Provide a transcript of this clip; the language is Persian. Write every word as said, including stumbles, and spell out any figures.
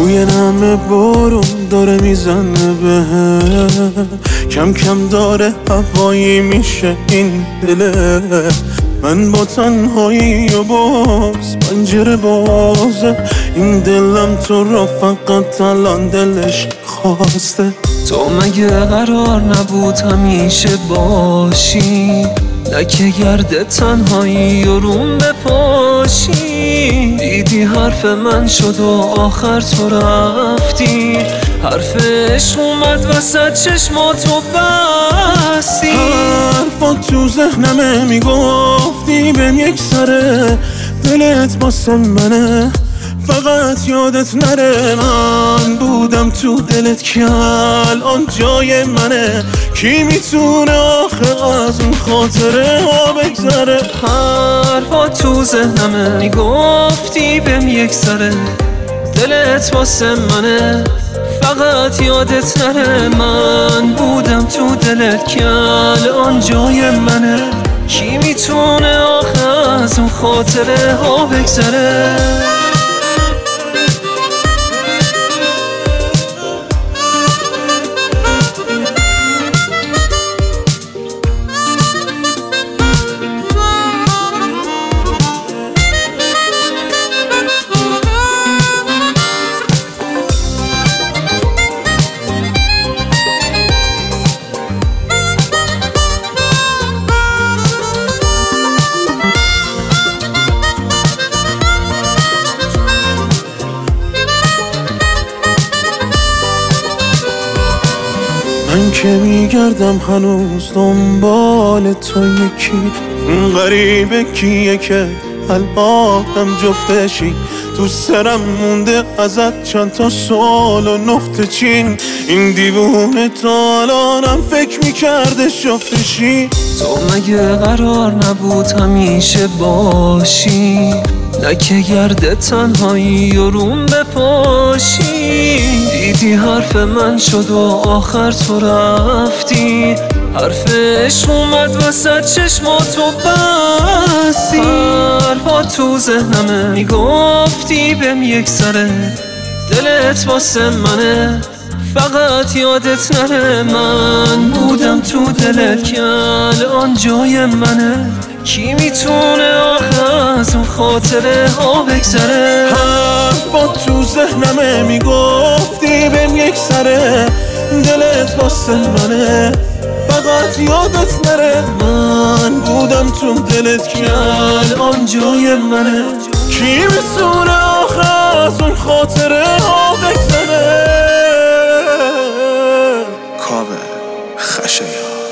بوی نم بارون داره میزنه بهم، کم کم داره هوایی میشه این دله. من با تنهایی و باز پنجره بازه، این دلم تو را فقط الان دلش خواسته. تو مگه قرار نبود همیشه باشی؟ لکه گرد تنهایی و روم بپاشی. دیدی حرف من شد و آخر تو رفتی، حرفش اومد وسط چشماتو بستی. حرفات تو ذهنمه میگفتی بهم یک سره، دلت واسه منه فقط یادت نره. من بودم تو دلت که الان جای منه، کی میتونه آخه از اون خاطره ها بگذره؟ حرفات تو ذهنمه میگفتی بهم یک سره، دلت واسه منه فقط یادت نره. من بودم تو دلت که الان جای منه، کی میتونه آخه از اون خاطره ها بگذره؟ من که میگردم هنوز دنبال تو، یکی این غریبه کیه که الانم جفتشی؟ تو سرم مونده ازت چند تا سوال و نقطه چین، این دیوونه تا الانم فکر میکرده جفتشی. تو مگه قرار نبود همیشه باشی؟ لکه گرد تنهایی و روم بپاشی. دیدی حرف من شد و آخر تو رفتی، حرفش اومد وسط چشماتو بستی. حرفات تو ذهنمه میگفتی بهم یک سره، دلت واسه منه فقط یادت نره. من بودم تو دلت که الان جای منه، کی میتونه آخه از اون خاطره ها بگذره؟ حرفات تو ذهنمه میگفتی بهم یک سره، دلت واسه منه فقط یادت نره. من بودم تو دلت که الان جای منه، کی میتونه آخه از اون خاطره ها بگذره؟ کاوه خشایار.